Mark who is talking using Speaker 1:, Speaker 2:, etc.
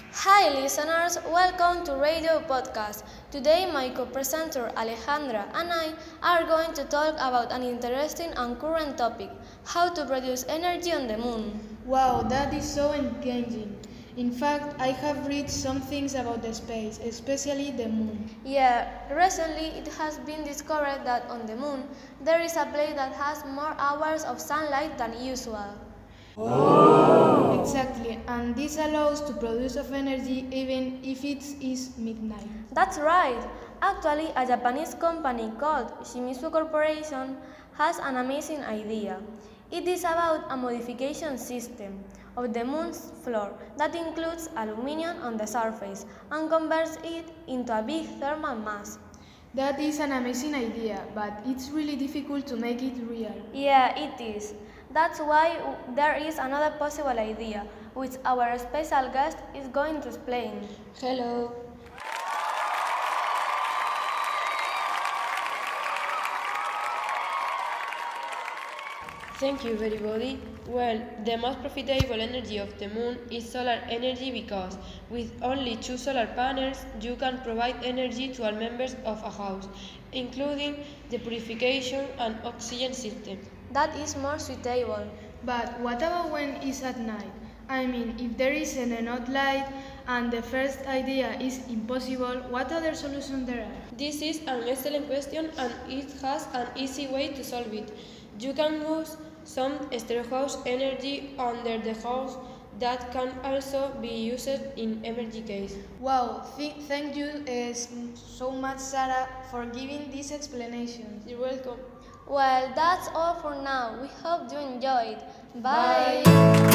Speaker 1: Hi listeners, welcome to Radio Podcast. Today my co-presenter Alejandra and I are going to talk about an interesting and current topic, how to produce energy on the moon.
Speaker 2: Wow, that is so engaging. In fact, I have read some things about the space, especially the moon.
Speaker 1: Yeah, recently it has been discovered that on the moon there is a place that has more hours of sunlight than usual.
Speaker 2: Exactly, and this allows to produce of energy even if it is midnight.
Speaker 1: That's right. Actually, a Japanese company called Shimizu Corporation has an amazing idea. It is about a modification system of the moon's floor that includes aluminum on the surface and converts it into a big thermal mass.
Speaker 2: That is an amazing idea, but it's really difficult to make it real.
Speaker 1: Yeah, it is. That's why there is another possible idea, which our special guest is going to explain.
Speaker 2: Hello.
Speaker 3: Thank you, everybody. Well, the most profitable energy of the moon is solar energy because, with only 2 solar panels, you can provide energy to all members of a house, including the purification and oxygen system.
Speaker 1: That is more suitable.
Speaker 2: But what about when it's at night? I mean, if there isn't enough light and the first idea is impossible, what other solution there are?
Speaker 3: This is an excellent question and it has an easy way to solve it. You can use some storehouse energy under the house that can also be used in emergency case.
Speaker 2: Wow, thank you so much, Sarah, for giving this explanation.
Speaker 3: You're welcome.
Speaker 1: Well, that's all for now. We hope you enjoyed. Bye.
Speaker 2: Bye.